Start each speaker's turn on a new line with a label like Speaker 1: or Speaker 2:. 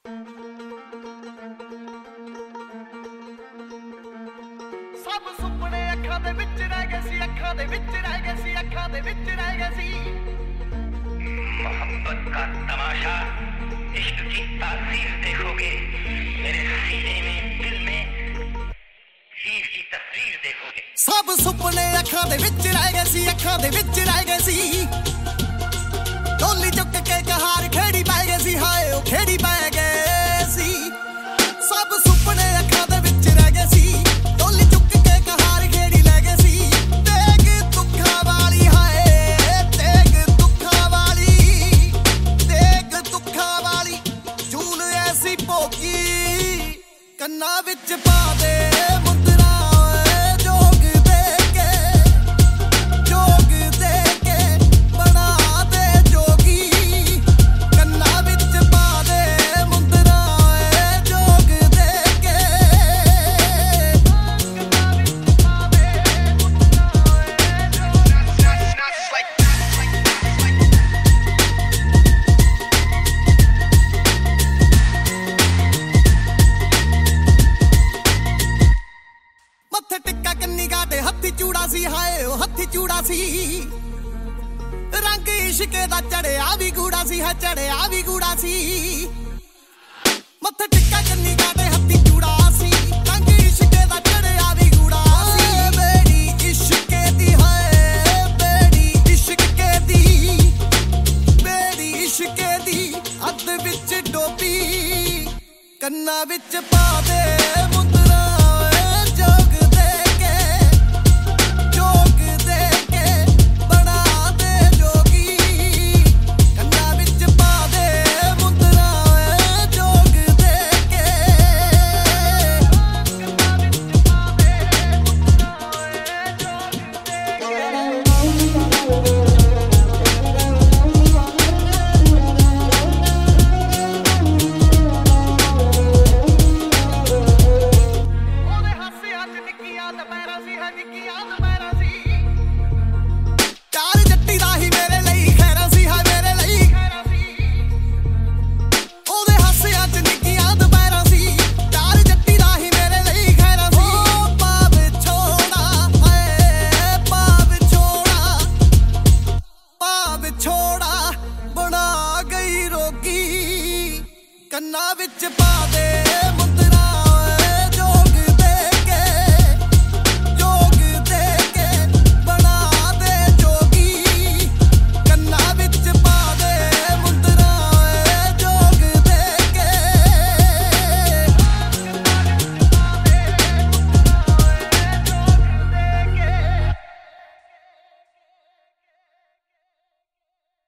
Speaker 1: सब सुपने अखां दे विच रह गए सी, अखां दे विच रह गए सी, अखां दे विच रह गए सी।
Speaker 2: मोहब्बत का तमाशा, इश्क की तासीर देखोगे, मेरे सीने में दिल में हीर की तस्वीर देखोगे।
Speaker 1: सब सुपने अखां दे विच रह गए सी, अखां दे विच रह गए सी। डोली चुक के कहार खेड़ी पै गए सी, हाय ओ खेड़ी पै गए सी। सब सुपने अखां दे विच रह गए सी, डोली चुक के कहार खेड़ी लै गए सी। तेग दुखां वाली, हाय तेग दुखां वाली, तेग दुखां वाली। जून ऐसी भोगी कन्ना विच पा दे मुंदरा, जोग दे के बना दे जोगी। कन्ना विच पा दे मुंदरा, जोग दे के मत्थे टिक्का कन्नी गाटे हत्थी चूड़ा सी, हाय ओ हत्थी चूड़ा सी। रंग इश्के दा चढ़िया भी गूड़ा सी, है चढ़िया भी गूड़ा सी। मत्थे टिक्का कन्नी गाटे हत्थी चूड़ा सी, रंग इश्के दा चढ़िया भी गूड़ा सी। बेड़ी इश्के दी, हाय बेड़ी इश्के दी, बेड़ी इश्के दी। अध विच डोबी कन्ना विच पा दे मुंदरा, जोग दे के बना दे जोगी। कन्ना विच पा दे मुंदरा, जोग दे के ਉਹਦੇ ਹਾਸੇ ਹੱਥ ਨਿੱਕੀਆਂ ਦੁਪਹਿਰਾਂ ਸੀ, ਹੈ ਨਿੱਕੀਆਂ ਦੁਪਹਿਰਾਂ ਸੀ। ਚਾਰ ਜੱਟੀ ਦਾ ਹੀ ਮੇਰੇ ਲਈ ਖੈਰਾਂ ਸੀ, ਹੈ ਮੇਰੇ ਲਈ ਖੈਰਾਂ ਸੀ। ਉਹਦੇ ਹਾਸੇ ਹੱਥ ਨਿੱਕੀਆਂ ਦੁਪਹਿਰਾਂ ਸੀ, ਚਾਰ ਜੱਟੀ ਦਾ ਹੀ ਮੇਰੇ ਲਈ ਖੈਰਾਂ ਸੀ। ਪਾ ਵਿਛੋੜਾ, ਹਾਏ ਪਾ ਵਿਛੋੜਾ, ਪਾ ਵਿਛੋੜਾ ਬਣਾ ਗਈ ਰੋਗੀ। ਕੰਨਾਂ ਵਿੱਚ ਪਾ ਦੇ